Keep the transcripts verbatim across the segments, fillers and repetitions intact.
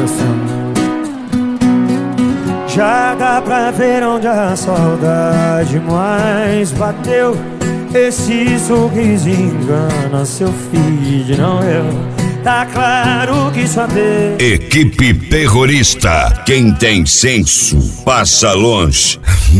coração. Já dá pra ver onde a saudade mais bateu. Esse sorriso engana seu feed, não eu. Tá claro que só Deus. Equipe terrorista, quem tem senso passa longe.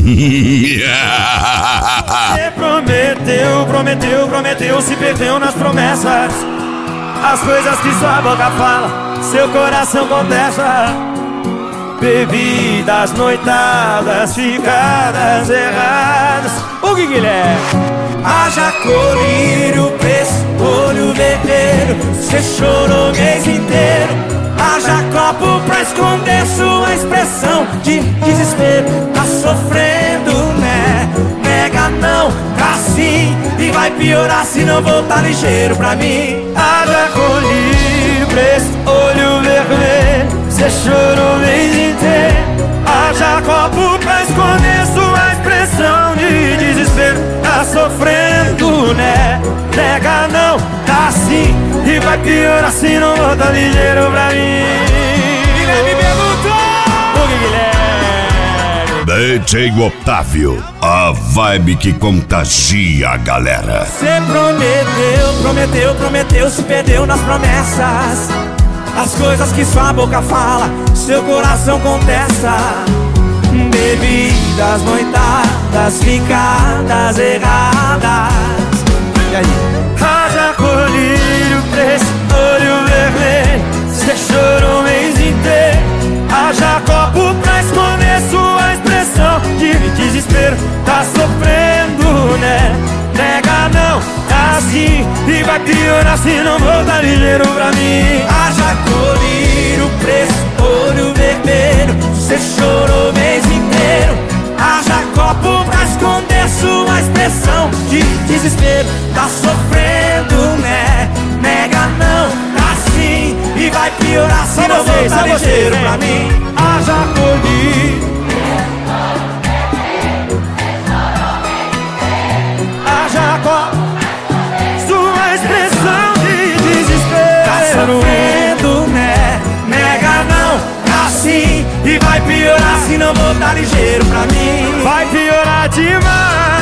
Você prometeu, prometeu, prometeu, se perdeu nas promessas. As coisas que sua boca fala, seu coração contesta. Bebidas, noitadas, ficadas erradas. O que Guilherme? Haja colírio, preço, olho vermelho. Cê chorou o mês inteiro. Haja copo pra esconder sua expressão de desespero. Tá sofrendo, né? Nega não, tá sim. E vai piorar se não voltar ligeiro pra mim. Haja colírio, preço, olho vermelho. Cê chorou o mês inteiro. Haja copo pra esconder sua expressão de desespero. Tá sofrendo, né? Nega não, tá sim. E vai piorar se não volta ligeiro pra mim. Guilherme perguntou. O que Guilherme? D J Otávio, a vibe que contagia a galera. Cê prometeu, prometeu, prometeu, se perdeu nas promessas. As coisas que sua boca fala, seu coração contesta. Bebidas, noitadas, ficadas erradas. E aí? Haja colírio, preço, olho vermelho. Cê chorou o mês inteiro. Haja copo pra esconder sua expressão de desespero. Tá sofrendo, né? Nega não, tá assim. E vai piorar se não voltar ligeiro pra mim. Haja colírio, preço, olho vermelho. Cê chorou o mês inteiro. Haja copo pra esconder sua expressão de desespero. Tá sofrendo, né? Nega não, tá sim. E vai piorar se não voltar ligeiro pra mim. Haja colírio. Haja copo, sua expressão de desespero. Tá sofrendo, né? Nega não, tá sim. E vai piorar se não voltar ligeiro pra mim. Vai piorar demais.